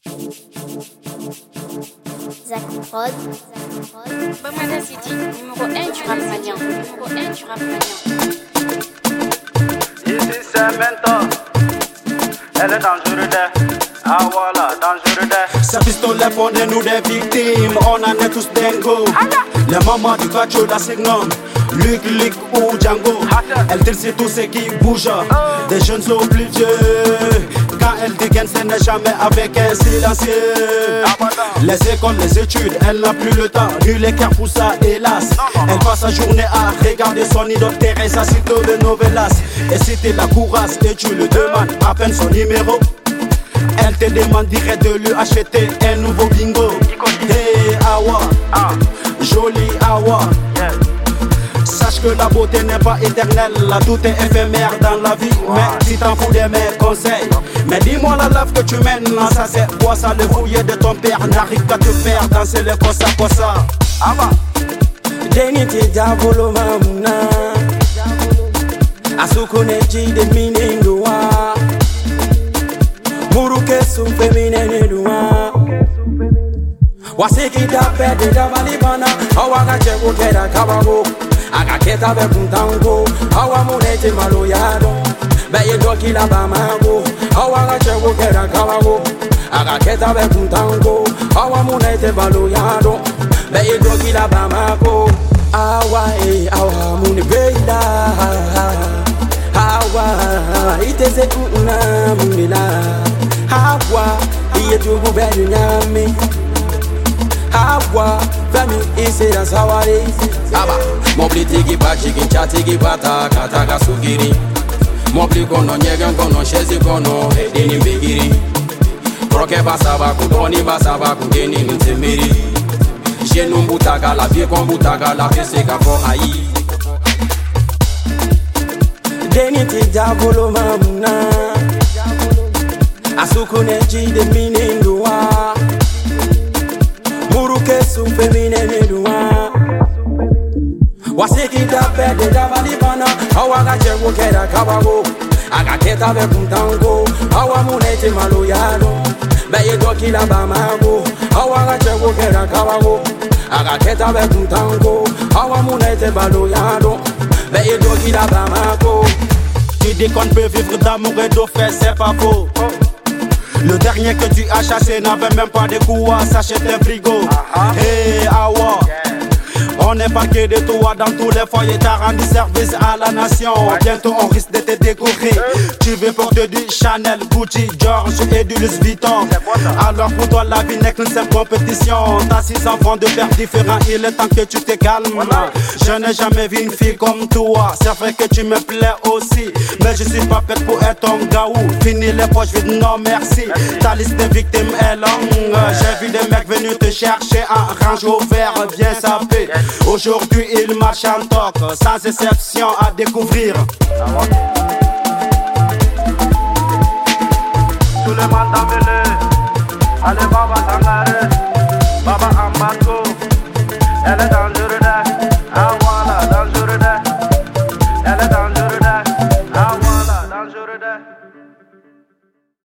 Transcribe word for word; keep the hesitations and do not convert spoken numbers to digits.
Zach Prod. Bamada City, numéro un du rap malien. Numéro un du rap malien. Ici c'est Mento. Elle est dangereuse. Ah voilà, dangereuse. Sa pistolet prenait nous des victimes. On en est tous dingo. Les mamans du cacho la signent. Luc, Luc ou Django. Elle dit tout ce qui bouge. Des jeunes sont plus vieux. Quand elle dégaine, ce n'est jamais avec un silencieux. Les écoles, les études, elle n'a plus le temps. Ni l'écart pour ça, hélas. Elle passe sa journée à regarder son idole Teresa Cito de Novelas. Et si t'es la courasse et tu le demandes, à peine son numéro, elle te demande direct de lui acheter un nouveau bingo. Hey Awa, jolie Awa. Sache que la beauté n'est pas éternelle, là tout est éphémère dans la vie. Mais si t'en fous de mes conseils, mais dis-moi la lave que tu mènes, non, ça c'est quoi ça? Le fouiller de ton père n'arrive qu'à te faire danser le kosa kosa. Aba Deniti diavolo mamuna Asukune jide minindua Muruke sumfeminene dua Wasiki da pede da balibana Awaga chego keda kabago Aga keta be kuntango Awa munete maloyado Beye doki la bamago Awaga chego keda kabago Aga keta be kuntango Awa munete maloyado Beye doki la bamago Awa eh awa muni beida Awa itese una munila Awa iye tubu bedu nyame Awa femi ise da sawari Aba mobli tigi pa chicken cha tigi bata kataka sugiri Mobli kono nyega kono shezi kono edini bigiri Proke basaba kudoni basaba kudeni ntimiri Jenu mbutaga la vie kon mbutaga la vie se ka fo ayi Deniti diavolo mamuna Asukune jide minindua Muruke sumfeminene dua Wasiki da pede da balibana Awaga chego keda kabago Aga keta be kuntango Awa munete maloyado Beye doki la bamago Awaga chego keda kabago Aga keta be kuntango Awa munete maloyado Beye doki la bamago. Tu dis qu'on peut vivre d'amour et d'eau fait, c'est pas faux. Le dernier que tu as chassé n'avait même pas de coups à s'acheter un frigo. Hey Awa, on est parqué de toi dans tous les foyers. T'as rendu service à la nation. Bientôt on risque de te découvrir. Tu veux porter du Chanel, Gucci, George et du Louis Vuitton. Alors pour toi la vie n'est qu'une seule compétition. T'as six enfants de pères différents, il est temps que tu te calmes. Je n'ai jamais vu une fille comme toi. C'est vrai que tu me plais aussi, mais je suis pas prête pour être ton gaou. Fini les poches vides, non merci. Ta liste de victimes est longue. J'ai vu des mecs venus te chercher en Range Rover bien sapé. Aujourd'hui il marche en toc, sans exception à découvrir. Tout le monde a mêlé. Allez baba tangare.